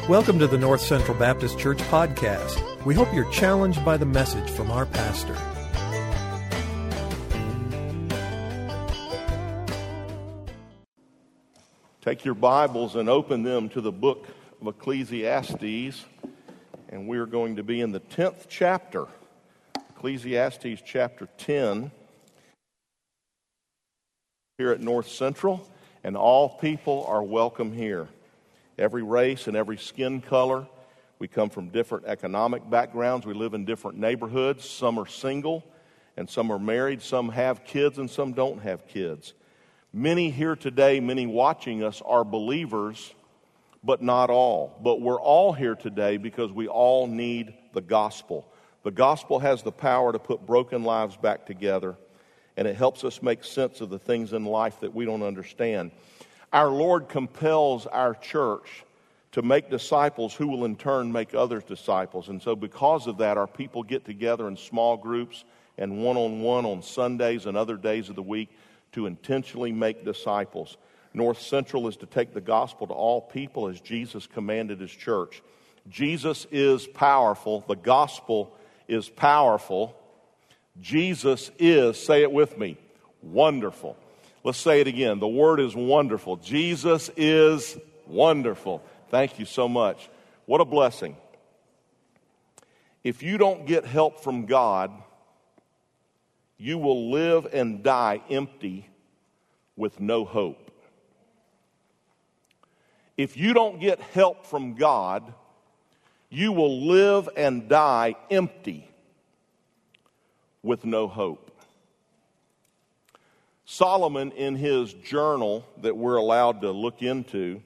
Welcome to the North Central Baptist Church podcast. We hope you're challenged by the message from our pastor. Take your Bibles and open them to the book of Ecclesiastes, and we're going to be in the 10th chapter, Ecclesiastes chapter 10, here at North Central, and all people are welcome here. Every race and every skin color. We come from different economic backgrounds. We live in different neighborhoods. Some are single and some are married. Some have kids and some don't have kids. Many here today, many watching us are believers, but not all. But we're all here today because we all need the gospel. The gospel has the power to put broken lives back together, and it helps us make sense of the things in life that we don't understand. Our Lord compels our church to make disciples who will in turn make others disciples. And so because of that, our people get together in small groups and one-on-one on Sundays and other days of the week to intentionally make disciples. North Central is to take the gospel to all people as Jesus commanded his church. Jesus is powerful. The gospel is powerful. Jesus is, say it with me, wonderful. Let's say it again. The word is wonderful. Jesus is wonderful. Thank you so much. What a blessing. If you don't get help from God, you will live and die empty with no hope. If you don't get help from God, you will live and die empty with no hope. Solomon, in his journal that we're allowed to look into,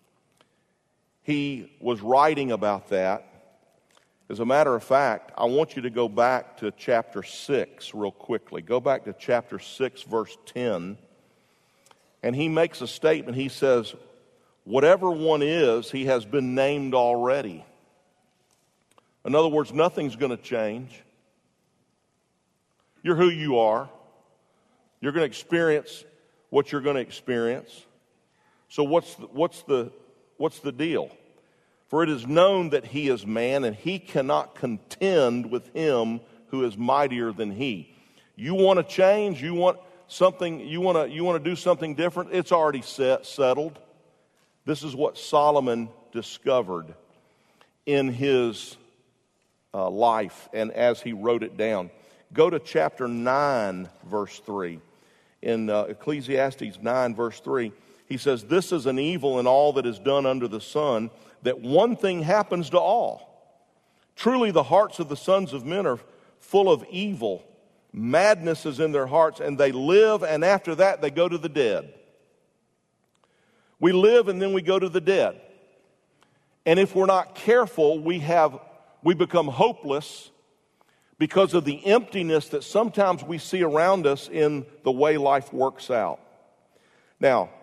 he was writing about that. As a matter of fact, I want you to go back to chapter 6 real quickly. Go back to chapter 6, verse 10. And he makes a statement. He says, whatever one is, he has been named already. In other words, nothing's going to change. You're who you are. You're going to experience what you're going to experience. So what's the deal? For it is known that he is man, and he cannot contend with him who is mightier than he. You want to change? You want something? You want to do something different? It's already settled. This is what Solomon discovered in his life, and as he wrote it down. Go to chapter 9, verse 3. In Ecclesiastes 9, verse 3, he says, this is an evil in all that is done under the sun, that one thing happens to all. Truly the hearts of the sons of men are full of evil. Madness is in their hearts, and they live, and after that they go to the dead. We live and then we go to the dead. And if we're not careful, we become hopeless because of the emptiness that sometimes we see around us in the way life works out. Now,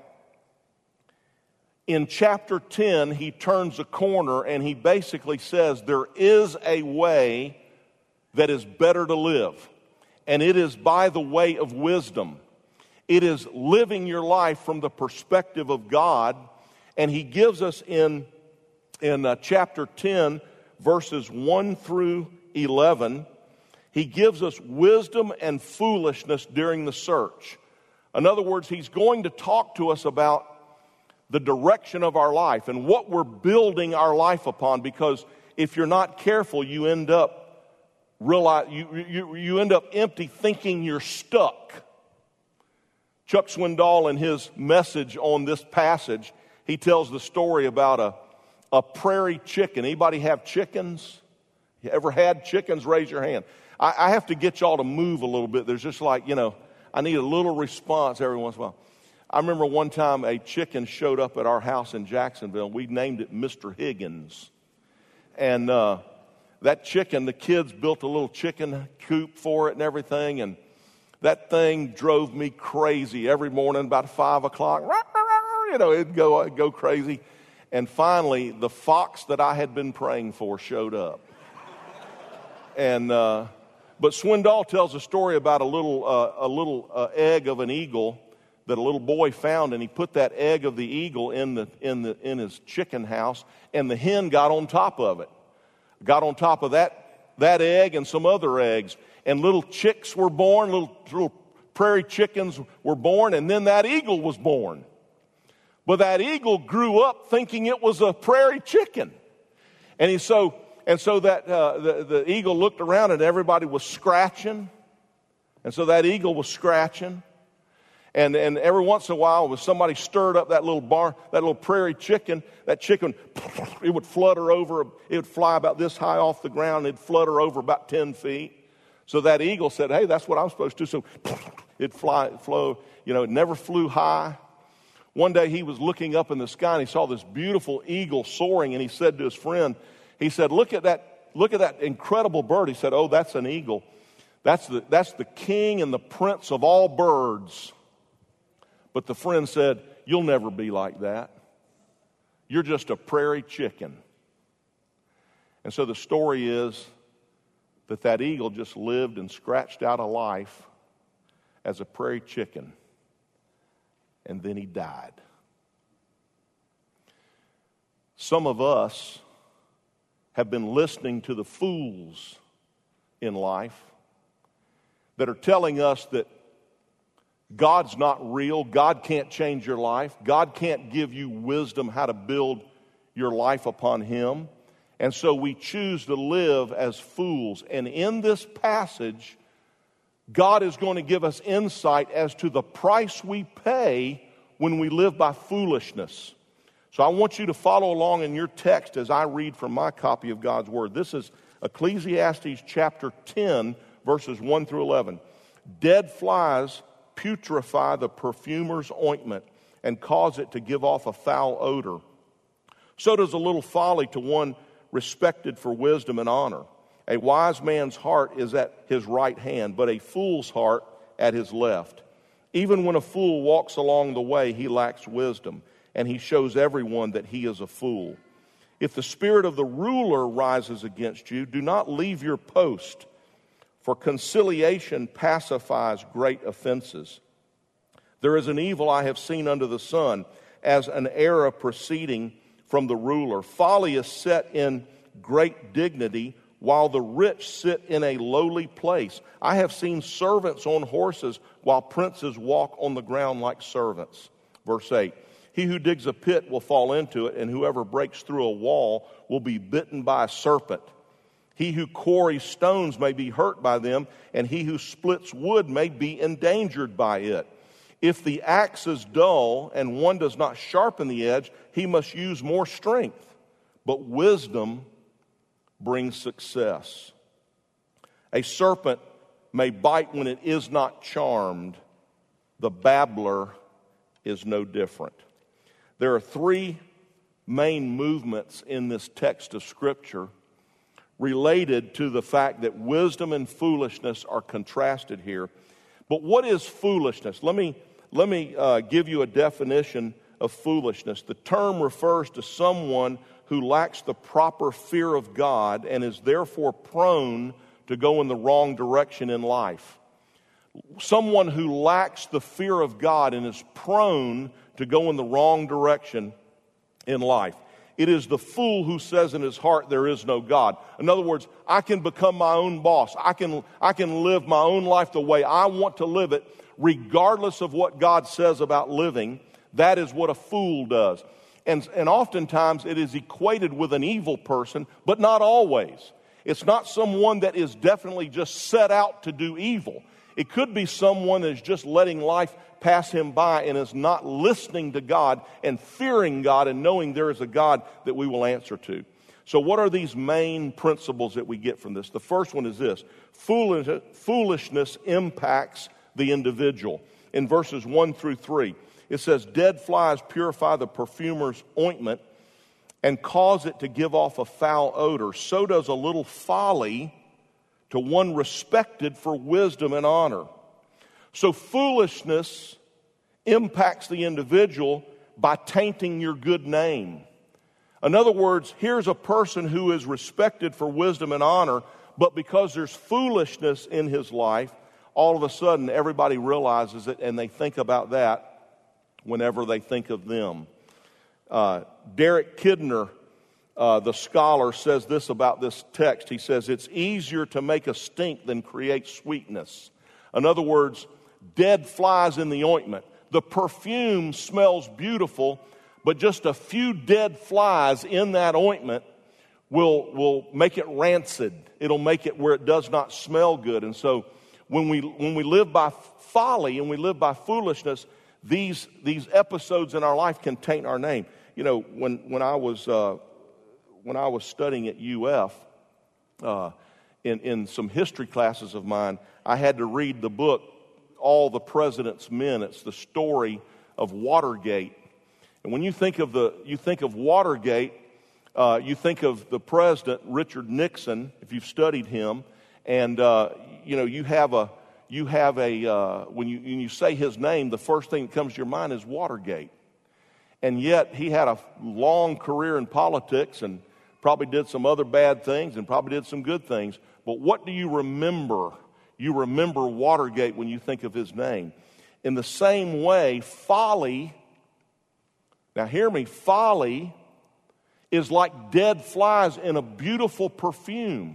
in chapter 10, he turns a corner and he basically says there is a way that is better to live. And it is by the way of wisdom. It is living your life from the perspective of God. And he gives us in chapter 10, verses 1 through 11, he gives us wisdom and foolishness during the search. In other words, he's going to talk to us about the direction of our life and what we're building our life upon, because if you're not careful, you end up you end up empty thinking you're stuck. Chuck Swindoll, in his message on this passage, he tells the story about a prairie chicken. Anybody have chickens? You ever had chickens? Raise your hand. I have to get y'all to move a little bit. There's just like, I need a little response every once in a while. I remember one time a chicken showed up at our house in Jacksonville. We named it Mr. Higgins. And that chicken, the kids built a little chicken coop for it and everything. And that thing drove me crazy every morning about 5 o'clock. It'd go crazy. And finally, the fox that I had been praying for showed up. And but Swindoll tells a story about a little egg of an eagle that a little boy found, and he put that egg of the eagle in his chicken house, and the hen got on top of it. Got on top of that egg and some other eggs, and little chicks were born, little prairie chickens were born, and then that eagle was born. But that eagle grew up thinking it was a prairie chicken. And so that the eagle looked around and everybody was scratching. And so that eagle was scratching. And every once in a while, when somebody stirred up that little prairie chicken, that chicken, it would flutter over, it would fly about this high off the ground, it'd flutter over about 10 feet. So that eagle said, hey, that's what I'm supposed to do. So it'd it never flew high. One day he was looking up in the sky and he saw this beautiful eagle soaring, and he said to his friend, he said, look at that incredible bird. He said, oh, that's an eagle. That's the king and the prince of all birds. But the friend said, you'll never be like that. You're just a prairie chicken. And so the story is that eagle just lived and scratched out a life as a prairie chicken. And then he died. Some of us have been listening to the fools in life that are telling us that God's not real. God can't change your life. God can't give you wisdom how to build your life upon Him. And so we choose to live as fools. And in this passage, God is going to give us insight as to the price we pay when we live by foolishness. So I want you to follow along in your text as I read from my copy of God's Word. This is Ecclesiastes chapter 10, verses 1 through 11. Dead flies putrefy the perfumer's ointment and cause it to give off a foul odor. So does a little folly to one respected for wisdom and honor. A wise man's heart is at his right hand, but a fool's heart at his left. Even when a fool walks along the way, he lacks wisdom, and he shows everyone that he is a fool. If the spirit of the ruler rises against you, do not leave your post, for conciliation pacifies great offenses. There is an evil I have seen under the sun, as an error proceeding from the ruler. Folly is set in great dignity, while the rich sit in a lowly place. I have seen servants on horses, while princes walk on the ground like servants. Verse 8, he who digs a pit will fall into it, and whoever breaks through a wall will be bitten by a serpent. He who quarries stones may be hurt by them, and he who splits wood may be endangered by it. If the axe is dull and one does not sharpen the edge, he must use more strength. But wisdom brings success. A serpent may bite when it is not charmed. The babbler is no different. There are three main movements in this text of Scripture related to the fact that wisdom and foolishness are contrasted here. But what is foolishness? Let me give you a definition of foolishness. The term refers to someone who lacks the proper fear of God and is therefore prone to go in the wrong direction in life. Someone who lacks the fear of God and is prone to go in the wrong direction in life. It is the fool who says in his heart, there is no God. In other words, I can become my own boss. I can live my own life the way I want to live it, regardless of what God says about living. That is what a fool does. And oftentimes it is equated with an evil person, but not always. It's not someone that is definitely just set out to do evil. It could be someone that is just letting life pass him by and is not listening to God and fearing God and knowing there is a God that we will answer to. So what are these main principles that we get from this? The first one is this: foolishness impacts the individual. In verses 1 through 3, it says, dead flies purify the perfumer's ointment and cause it to give off a foul odor. So does a little folly to one respected for wisdom and honor. So foolishness impacts the individual by tainting your good name. In other words, here's a person who is respected for wisdom and honor, but because there's foolishness in his life, all of a sudden everybody realizes it and they think about that whenever they think of them. Derek Kidner, the scholar, says this about this text. He says, it's easier to make a stink than create sweetness. In other words, dead flies in the ointment. The perfume smells beautiful, but just a few dead flies in that ointment will make it rancid. It'll make it where it does not smell good. And so when we live by folly and we live by foolishness, these episodes in our life can taint our name. You know, when I was studying at UF, in some history classes of mine, I had to read the book All the President's Men. It's the story of Watergate. And when you think of Watergate, you think of the president, Richard Nixon, if you've studied him, and you have a when you say his name, the first thing that comes to your mind is Watergate. And yet he had a long career in politics and probably did some other bad things and probably did some good things. But what do you remember? You remember Watergate when you think of his name. In the same way, folly, now hear me, folly is like dead flies in a beautiful perfume.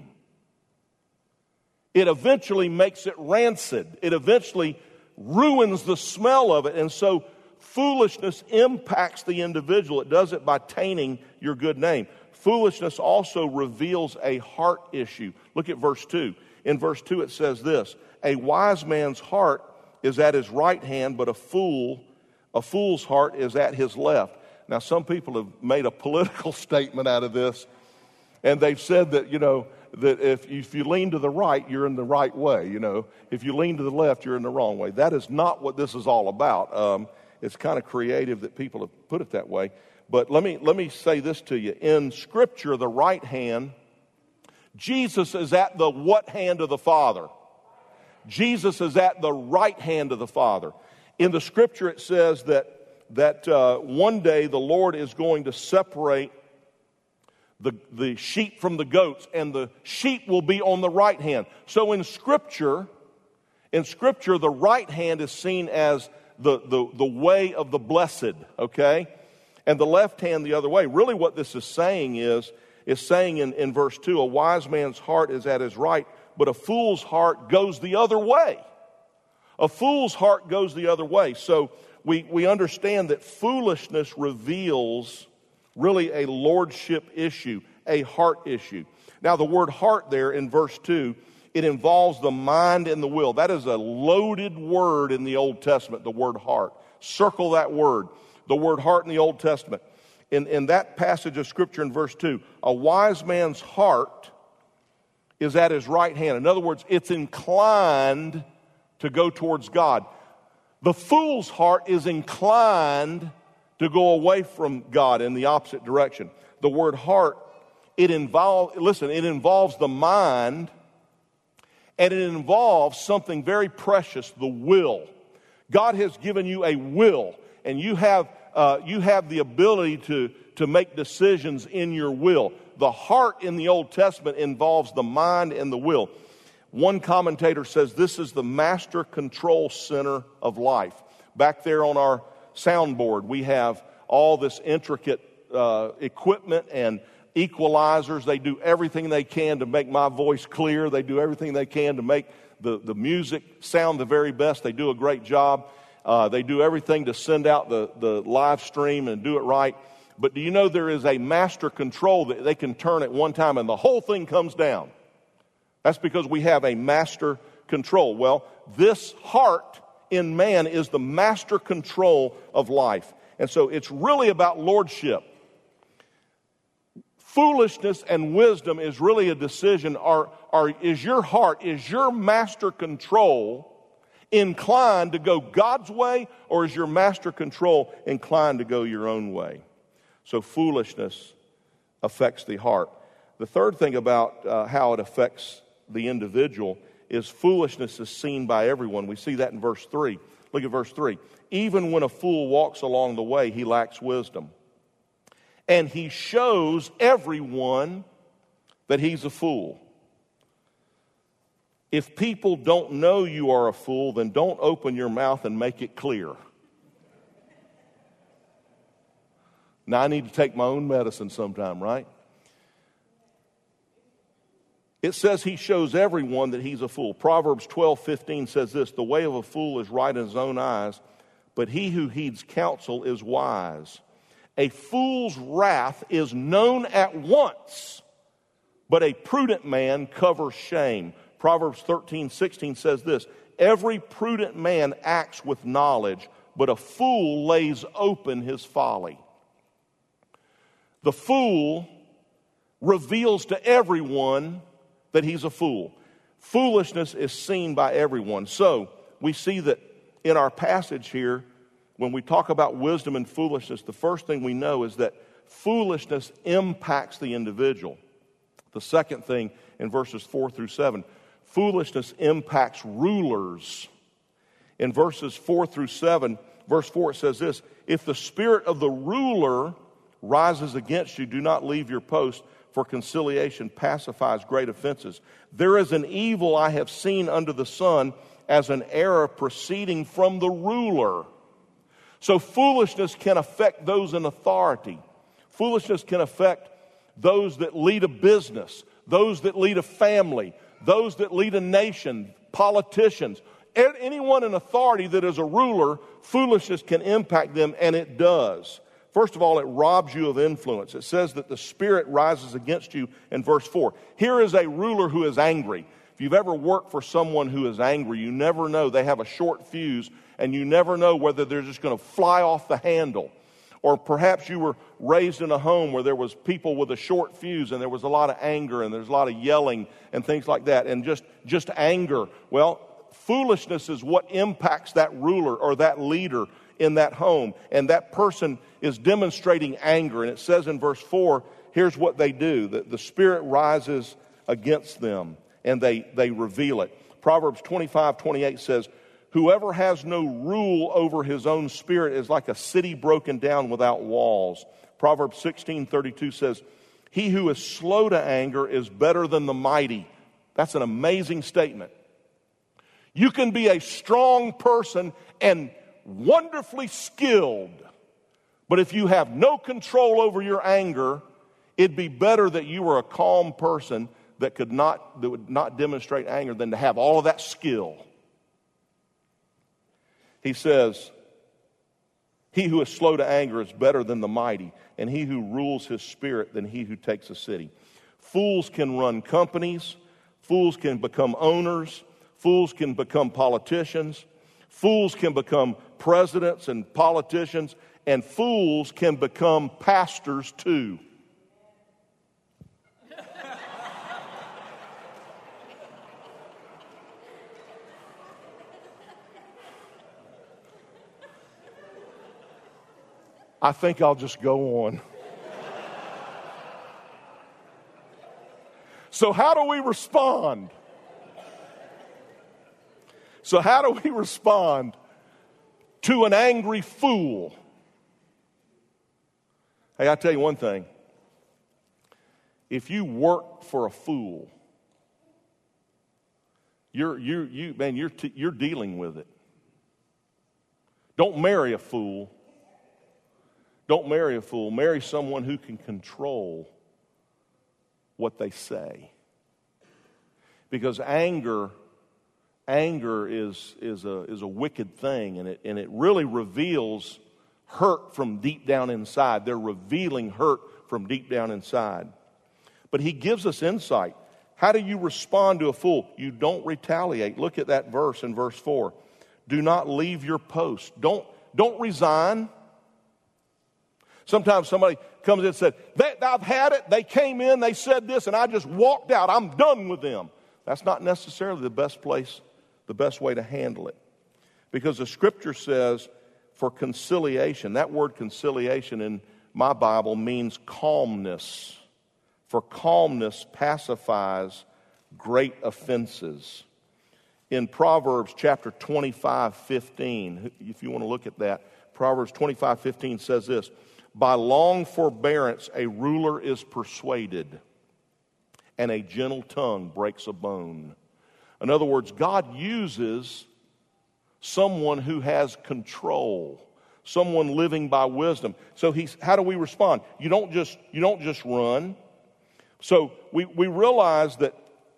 It eventually makes it rancid. It eventually ruins the smell of it. And so foolishness impacts the individual. It does it by tainting your good name. Foolishness also reveals a heart issue. Look at verse 2. In verse 2 it says this, a wise man's heart is at his right hand, but a fool's heart is at his left. Now some people have made a political statement out of this, and they've said that, that if you lean to the right, you're in the right way. If you lean to the left, you're in the wrong way. That is not what this is all about. It's kind of creative that people have put it that way. But let me say this to you. In Scripture, the right hand, Jesus is at the what hand of the Father? Jesus is at the right hand of the Father. In the Scripture, it says that one day the Lord is going to separate the sheep from the goats, and the sheep will be on the right hand. So in Scripture, the right hand is seen as the way of the blessed, okay? And the left hand the other way. Really what this is saying is saying in verse 2, a wise man's heart is at his right, but a fool's heart goes the other way. A fool's heart goes the other way. So we understand that foolishness reveals really a lordship issue, a heart issue. Now the word heart there in verse 2, it involves the mind and the will. That is a loaded word in the Old Testament, the word heart. Circle that word, the word heart in the Old Testament. In that passage of Scripture in verse 2, a wise man's heart is at his right hand. In other words, it's inclined to go towards God. The fool's heart is inclined to go away from God in the opposite direction. The word heart, it involves the mind, and it involves something very precious, the will. God has given you a will, and you have the ability to make decisions in your will. The heart in the Old Testament involves the mind and the will. One commentator says this is the master control center of life. Back there on our soundboard, we have all this intricate equipment and equalizers. They do everything they can to make my voice clear. They do everything they can to make the music sound the very best. They do a great job. They do everything to send out the live stream and do it right. But do you know there is a master control that they can turn at one time and the whole thing comes down? That's because we have a master control. Well, this heart in man is the master control of life. And so it's really about lordship. Foolishness and wisdom is really a decision. Is your heart, is your master control inclined to go God's way, or is your master control inclined to go your own way? So foolishness affects the heart. The third thing about how it affects the individual is foolishness is seen by everyone. We see that in verse 3. Look at verse 3. Even when a fool walks along the way, he lacks wisdom. And he shows everyone that he's a fool. If people don't know you are a fool, then don't open your mouth and make it clear. Now I need to take my own medicine sometime, right? It says he shows everyone that he's a fool. Proverbs 12:15 says this, the way of a fool is right in his own eyes, but he who heeds counsel is wise. A fool's wrath is known at once, but a prudent man covers shame. Proverbs 13:16 says this, every prudent man acts with knowledge, but a fool lays open his folly. The fool reveals to everyone that he's a fool. Foolishness is seen by everyone. So we see that in our passage here, when we talk about wisdom and foolishness, the first thing we know is that foolishness impacts the individual. The second thing in verses 4 through 7, foolishness impacts rulers. In verses 4 through 7, verse 4 it says this, if the spirit of the ruler rises against you, do not leave your post, for conciliation pacifies great offenses. There is an evil I have seen under the sun as an error proceeding from the ruler. So foolishness can affect those in authority. Foolishness can affect those that lead a business, those that lead a family, those that lead a nation, politicians. Anyone in authority that is a ruler, foolishness can impact them, and it does. First of all, it robs you of influence. It says that the spirit rises against you in verse 4. Here is a ruler who is angry. If you've ever worked for someone who is angry, you never know. They have a short fuse, and you never know whether they're just going to fly off the handle. Or perhaps you were raised in a home where there was people with a short fuse, and there was a lot of anger, and there's a lot of yelling and things like that, and just anger. Well, foolishness is what impacts that ruler or that leader in that home, and that person is demonstrating anger. And it says in verse 4, here's what they do. The spirit rises against them, and they reveal it. Proverbs 25:28 says, whoever has no rule over his own spirit is like a city broken down without walls. Proverbs 16:32 says, he who is slow to anger is better than the mighty. That's an amazing statement. You can be a strong person and wonderfully skilled, but if you have no control over your anger, it'd be better that you were a calm person that would not demonstrate anger than to have all of that skill. He says, he who is slow to anger is better than the mighty, and he who rules his spirit than he who takes a city. Fools can run companies, fools can become owners, fools can become politicians, fools can become presidents and politicians, and fools can become pastors too. I think I'll just go on. So how do we respond? So how do we respond to an angry fool? Hey, I tell you one thing. If you work for a fool, you're dealing with it. Don't marry a fool. Don't marry a fool. Marry someone who can control what they say. Because anger is a wicked thing, and it really reveals hurt from deep down inside. They're revealing hurt from deep down inside. But he gives us insight. How do you respond to a fool? You don't retaliate. Look at that verse in verse 4. Do not leave your post. Don't resign. Sometimes somebody comes in and said, I've had it. They came in, they said this, and I just walked out. I'm done with them. That's not necessarily the best way to handle it. Because the scripture says for conciliation, that word conciliation in my Bible means calmness. For calmness pacifies great offenses. In Proverbs chapter 25:15, if you want to look at that, Proverbs 25:15 says this, by long forbearance a ruler is persuaded, and a gentle tongue breaks a bone. In other words, God uses someone who has control, someone living by wisdom. So how do we respond? You don't just run. So we realize that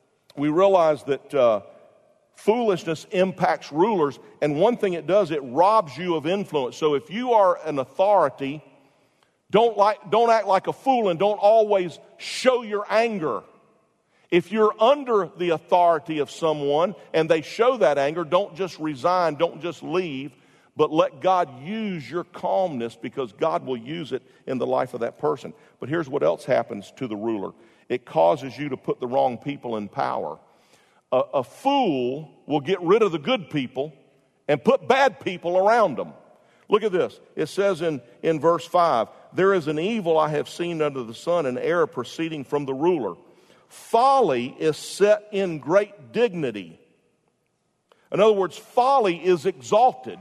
foolishness impacts rulers, and one thing it does, it robs you of influence. So if you are an authority, don't act like a fool and don't always show your anger. If you're under the authority of someone and they show that anger, don't just resign, don't just leave, but let God use your calmness, because God will use it in the life of that person. But here's what else happens to the ruler. It causes you to put the wrong people in power. A fool will get rid of the good people and put bad people around them. Look at this. It says in verse 5, there is an evil I have seen under the sun, an error proceeding from the ruler. Folly is set in great dignity. In other words, folly is exalted.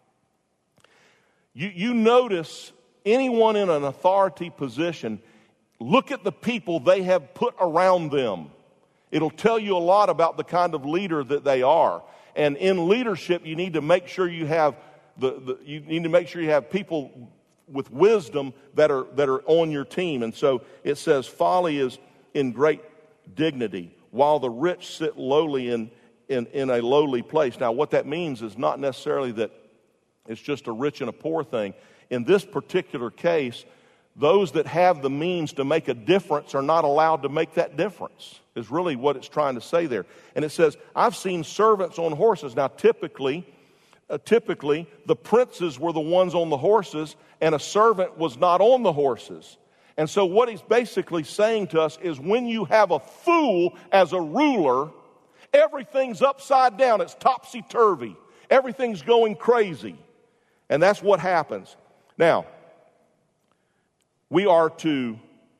You notice anyone in an authority position, look at the people they have put around them. It'll tell you a lot about the kind of leader that they are. And in leadership, you need to make sure you have people with wisdom that are on your team. And so it says folly is in great dignity, while the rich sit lowly in a lowly place. Now, what that means is not necessarily that it's just a rich and a poor thing. In this particular case, those that have the means to make a difference are not allowed to make that difference, is really what it's trying to say there. And it says, I've seen servants on horses. Now, typically, the princes were the ones on the horses, and a servant was not on the horses. And so what he's basically saying to us is, when you have a fool as a ruler, everything's upside down. It's topsy-turvy. Everything's going crazy. And that's what happens. Now, we are to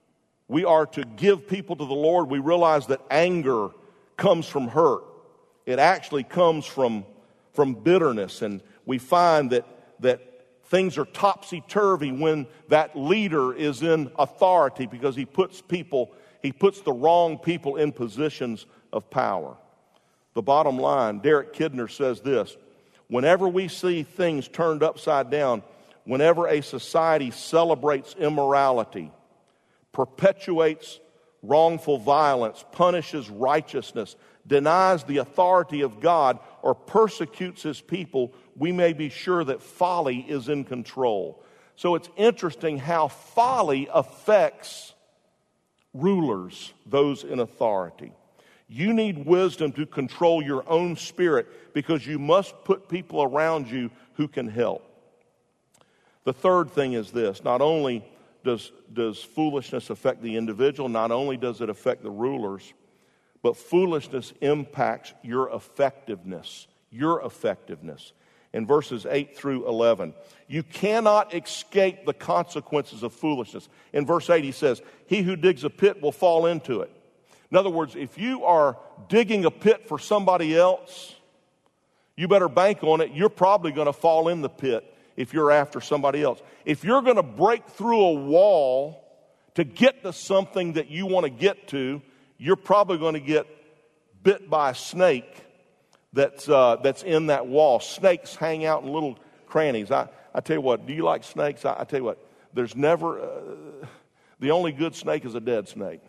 give people to the Lord. We realize that anger comes from hurt. It actually comes from bitterness. And we find that things are topsy-turvy when that leader is in authority, because he puts the wrong people in positions of power. The bottom line, Derek Kidner says this: whenever we see things turned upside down, whenever a society celebrates immorality, perpetuates wrongful violence, punishes righteousness, denies the authority of God, or persecutes his people, we may be sure that folly is in control. So it's interesting how folly affects rulers, those in authority. You need wisdom to control your own spirit, because you must put people around you who can help. The third thing is this: not only does foolishness affect the individual, not only does it affect the rulers, but foolishness impacts your effectiveness. Your effectiveness. In verses 8 through 11, you cannot escape the consequences of foolishness. In verse 8 he says, he who digs a pit will fall into it. In other words, if you are digging a pit for somebody else, you better bank on it. You're probably going to fall in the pit if you're after somebody else. If you're going to break through a wall to get to something that you want to get to, you're probably going to get bit by a snake that's in that wall. Snakes hang out in little crannies. I tell you what, do you like snakes? I tell you what, there's never, the only good snake is a dead snake.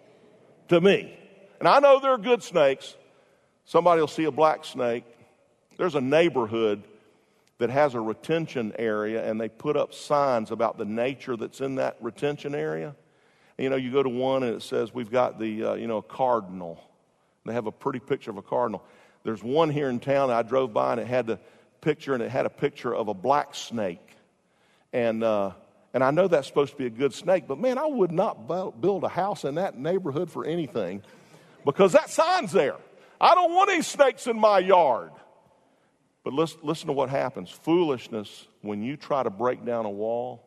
To me. And I know there are good snakes. Somebody will see a black snake. There's a neighborhood that has a retention area, and they put up signs about the nature that's in that retention area. And, you go to one and it says, we've got the, a cardinal. They have a pretty picture of a cardinal. There's one here in town I drove by, and it had a picture of a black snake. And I know that's supposed to be a good snake, but man, I would not build a house in that neighborhood for anything, because that sign's there. I don't want any snakes in my yard. But listen to what happens. Foolishness, when you try to break down a wall,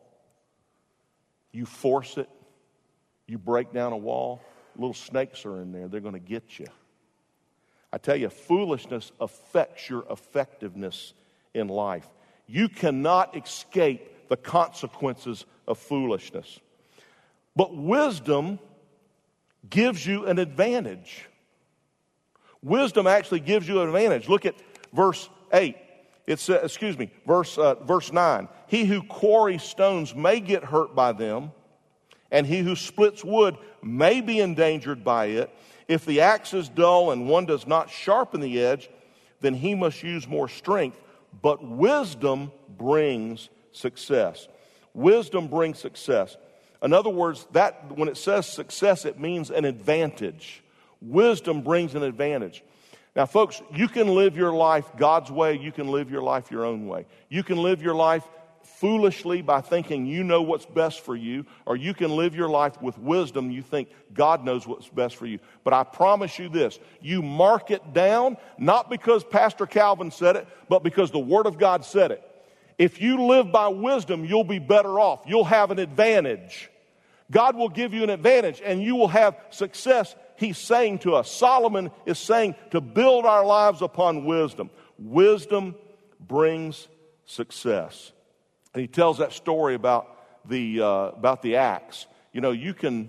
you force it, you break down a wall, little snakes are in there. They're going to get you. I tell you, foolishness affects your effectiveness in life. You cannot escape the consequences of foolishness. But wisdom gives you an advantage. Wisdom actually gives you an advantage. Look at verse 8. It says, verse 9. He who quarries stones may get hurt by them, and he who splits wood may be endangered by it. If the axe is dull and one does not sharpen the edge, then he must use more strength. But wisdom brings success. Wisdom brings success. In other words, that when it says success, it means an advantage. Wisdom brings an advantage. Now, folks, you can live your life God's way. You can live your life your own way. You can live your life foolishly by thinking you know what's best for you, or you can live your life with wisdom. You think God knows what's best for you. But I promise you this, you mark it down, not because Pastor Calvin said it, but because the Word of God said it. If you live by wisdom, you'll be better off. You'll have an advantage. God will give you an advantage, and you will have success. He's saying to us, Solomon is saying to build our lives upon wisdom. Wisdom brings success. And he tells that story about the axe. You know, you can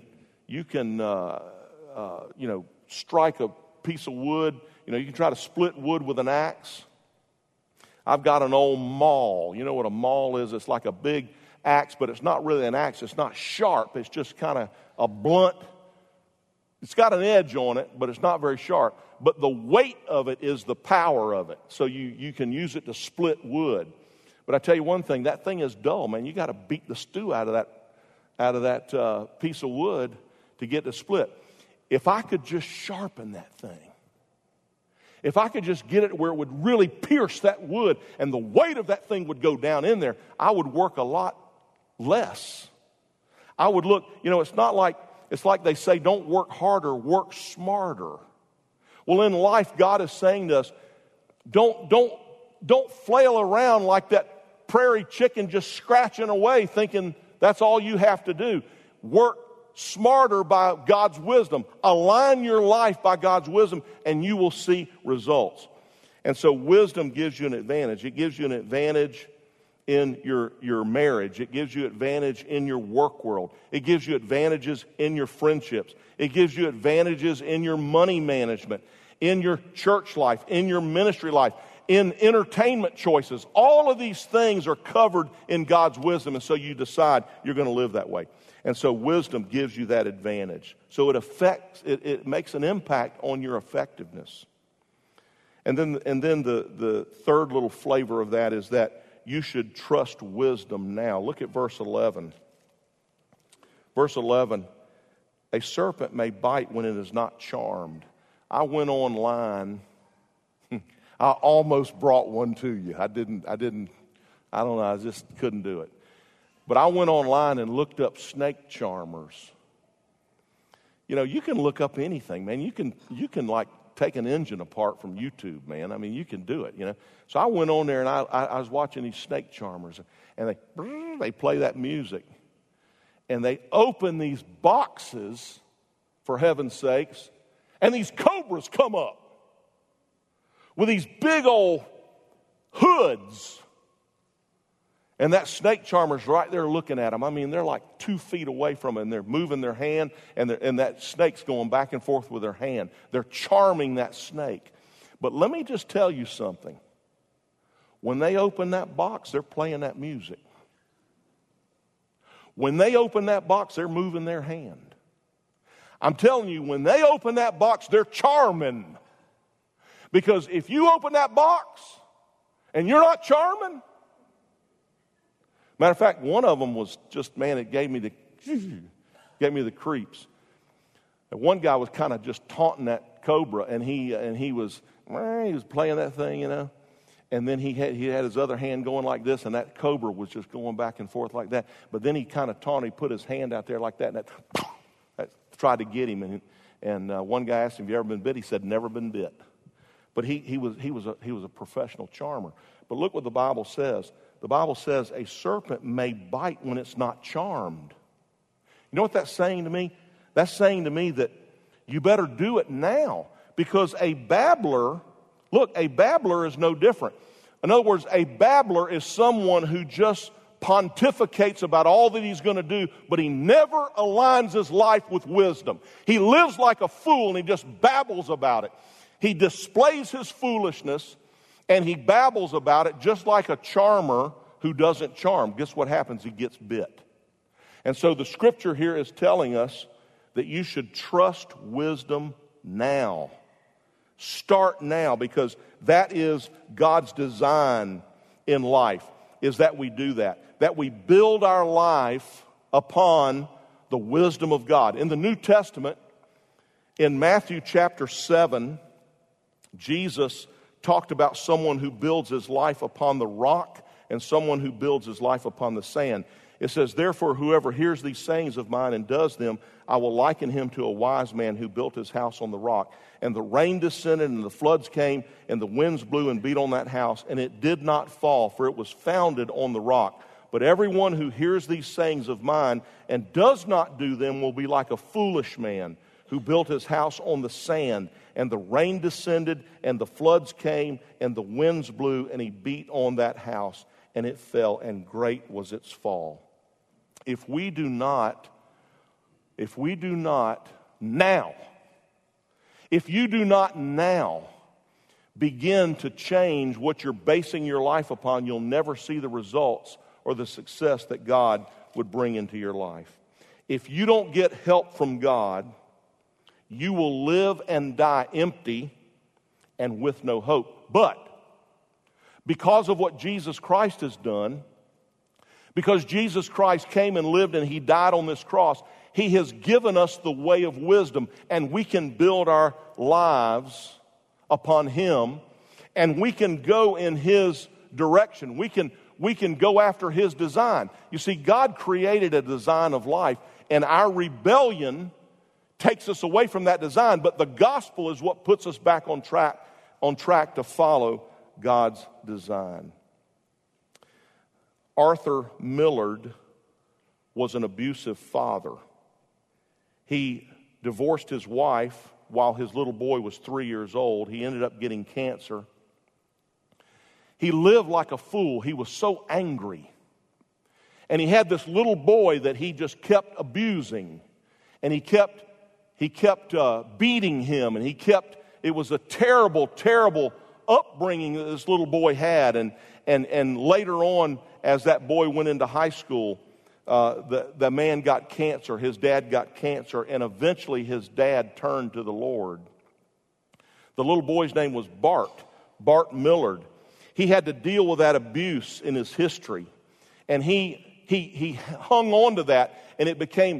strike a piece of wood. You know, you can try to split wood with an axe. I've got an old maul. You know what a maul is? It's like a big axe, but it's not really an axe. It's not sharp. It's just kind of a blunt. It's got an edge on it, but it's not very sharp. But the weight of it is the power of it. So you can use it to split wood. But I tell you one thing, that thing is dull, man. You got to beat the stew out of that piece of wood to get to split. If I could just sharpen that thing, if I could just get it where it would really pierce that wood and the weight of that thing would go down in there, I would work a lot less. I would look, you know, it's like they say, don't work harder, work smarter. Well, in life, God is saying to us, don't flail around like that prairie chicken just scratching away thinking that's all you have to do. Work smarter by God's wisdom. Align your life by God's wisdom and you will see results. And so wisdom gives you an advantage. It gives you an advantage in your marriage. It gives you advantage in your work world. It gives you advantages in your friendships. It gives you advantages in your money management, in your church life, in your ministry life, in entertainment choices. All of these things are covered in God's wisdom, and so you decide you're going to live that way. And so wisdom gives you that advantage. So it makes an impact on your effectiveness. And then the third little flavor of that is that you should trust wisdom now. Look at verse 11. Verse 11, a serpent may bite when it is not charmed. I went online. I almost brought one to you. I don't know, I just couldn't do it. But I went online and looked up snake charmers. You know, you can look up anything, man. You can like take an engine apart from YouTube, man. I mean, you can do it, you know. So I went on there and I was watching these snake charmers, and they play that music. And they open these boxes, for heaven's sakes, and these cobras come up with these big old hoods. And that snake charmer's right there looking at them. I mean, they're like 2 feet away from it, and they're moving their hand, and that snake's going back and forth with their hand. They're charming that snake. But let me just tell you something. When they open that box, they're playing that music. When they open that box, they're moving their hand. I'm telling you, when they open that box, they're charming. Because if you open that box and you're not charming, matter of fact, one of them was just, man, it gave me the creeps. And one guy was kind of just taunting that cobra, and he was playing that thing, you know. And then he had his other hand going like this, and that cobra was just going back and forth like that. But then he kind of taunted, he put his hand out there like that, and that tried to get him. And one guy asked him, "Have you ever been bit?" He said, "Never been bit." But he was a professional charmer. But look what the Bible says. The Bible says a serpent may bite when it's not charmed. You know what that's saying to me? That's saying to me that you better do it now, because a babbler is no different. In other words, a babbler is someone who just pontificates about all that he's going to do, but he never aligns his life with wisdom. He lives like a fool and he just babbles about it. He displays his foolishness, And he babbles about it just like a charmer who doesn't charm. Guess what happens? He gets bit. And so the scripture here is telling us that you should trust wisdom now. Start now, because that is God's design in life, is that we do that we build our life upon the wisdom of God. In the New Testament, in Matthew chapter 7, Jesus talked about someone who builds his life upon the rock and someone who builds his life upon the sand. It says, therefore, whoever hears these sayings of mine and does them, I will liken him to a wise man who built his house on the rock. And the rain descended, and the floods came, and the winds blew and beat on that house, and it did not fall, for it was founded on the rock. But everyone who hears these sayings of mine and does not do them will be like a foolish man who built his house on the sand. And the rain descended, and the floods came, and the winds blew, and he beat on that house, and it fell, and great was its fall. If we do not now begin to change what you're basing your life upon, you'll never see the results or the success that God would bring into your life. If you don't get help from God, you will live and die empty and with no hope. But because of what Jesus Christ has done, because Jesus Christ came and lived and he died on this cross, he has given us the way of wisdom, and we can build our lives upon him, and we can go in his direction. We can go after his design. You see, God created a design of life, and our rebellion takes us away from that design, but the gospel is what puts us back on track to follow God's design. Arthur Millard was an abusive father. He divorced his wife while his little boy was 3 years old. He ended up getting cancer. He lived like a fool. He was so angry. And he had this little boy that he just kept abusing. And he kept beating him. And it was a terrible, terrible upbringing that this little boy had. And later on, as that boy went into high school, the man got cancer. His dad got cancer, and eventually his dad turned to the Lord. The little boy's name was Bart Millard. He had to deal with that abuse in his history, and he hung on to that, and it became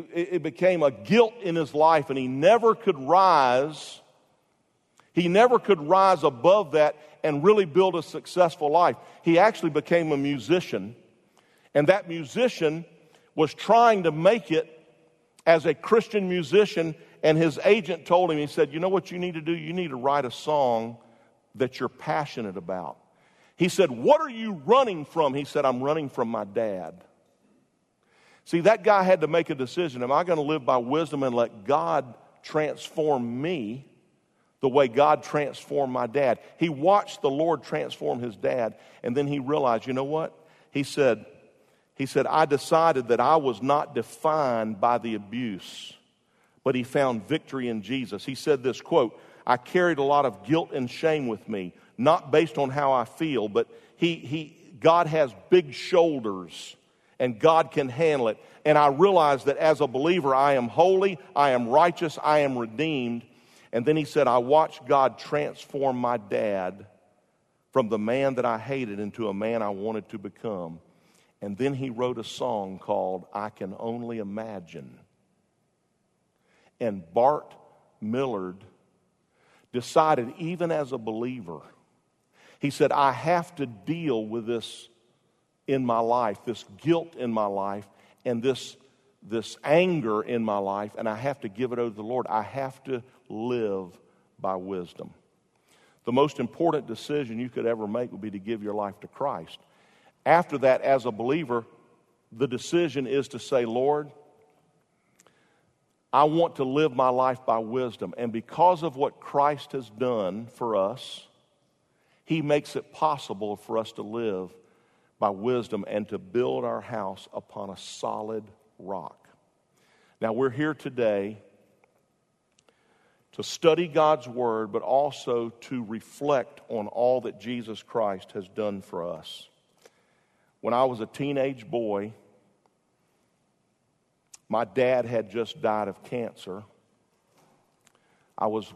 a guilt in his life, and he never could rise. He never could rise above that and really build a successful life. He actually became a musician, and that musician was trying to make it as a Christian musician, and his agent told him, he said, you know what you need to do? You need to write a song that you're passionate about. He said, what are you running from? He said, I'm running from my dad. See, that guy had to make a decision. Am I going to live by wisdom and let God transform me the way God transformed my dad? He watched the Lord transform his dad, and then he realized, you know what? He said, I decided that I was not defined by the abuse, but he found victory in Jesus. He said this, quote, I carried a lot of guilt and shame with me, not based on how I feel, but God has big shoulders, and God can handle it. And I realized that as a believer, I am holy, I am righteous, I am redeemed. And then he said, I watched God transform my dad from the man that I hated into a man I wanted to become. And then he wrote a song called I Can Only Imagine. And Bart Millard decided, even as a believer, he said, I have to deal with this in my life, this guilt in my life, and this anger in my life, and I have to give it over to the Lord. I have to live by wisdom. The most important decision you could ever make would be to give your life to Christ. After that, as a believer, the decision is to say, Lord, I want to live my life by wisdom. And because of what Christ has done for us, he makes it possible for us to live by wisdom and to build our house upon a solid rock. Now, we're here today to study God's Word, but also to reflect on all that Jesus Christ has done for us. When I was a teenage boy, my dad had just died of cancer. I lived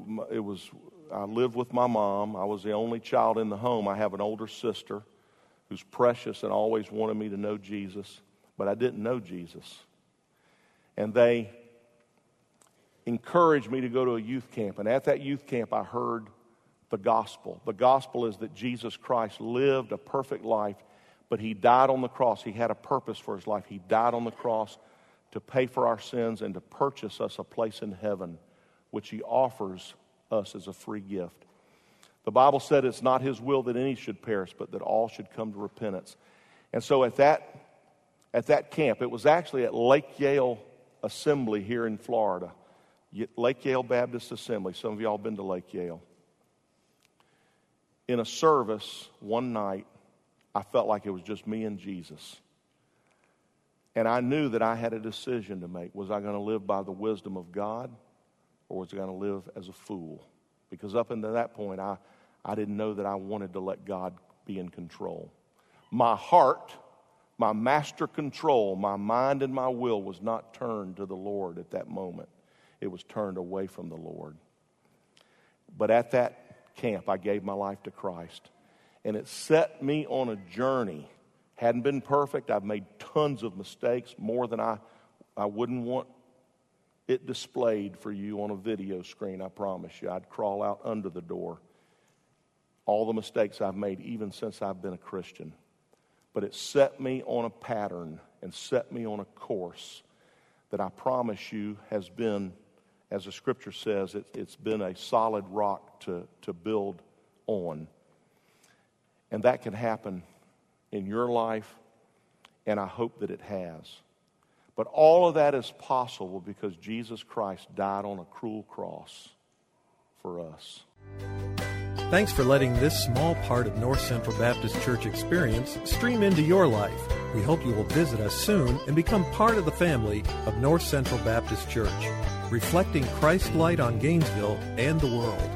with my mom. I was the only child in the home. I have an older sister who's precious and always wanted me to know Jesus, but I didn't know Jesus. And they encouraged me to go to a youth camp. And at that youth camp, I heard the gospel. The gospel is that Jesus Christ lived a perfect life, but He died on the cross. He had a purpose for His life. He died on the cross to pay for our sins and to purchase us a place in heaven, which He offers us as a free gift. The Bible said it's not His will that any should perish, but that all should come to repentance. And so at that camp, it was actually at Lake Yale Assembly here in Florida. Lake Yale Baptist Assembly. Some of y'all have been to Lake Yale. In a service one night, I felt like it was just me and Jesus. And I knew that I had a decision to make. Was I going to live by the wisdom of God, or was I going to live as a fool? Because up until that point, I didn't know that I wanted to let God be in control. My heart, my master control, my mind and my will was not turned to the Lord at that moment. It was turned away from the Lord. But at that camp, I gave my life to Christ. And it set me on a journey. Hadn't been perfect. I've made tons of mistakes, more than I wouldn't want it displayed for you on a video screen, I promise you. I'd crawl out under the door. All the mistakes I've made, even since I've been a Christian. But it set me on a pattern and set me on a course that I promise you has been, as the Scripture says, it's been a solid rock to build on. And that can happen in your life, and I hope that it has. But all of that is possible because Jesus Christ died on a cruel cross for us. Thanks for letting this small part of North Central Baptist Church experience stream into your life. We hope you will visit us soon and become part of the family of North Central Baptist Church, reflecting Christ's light on Gainesville and the world.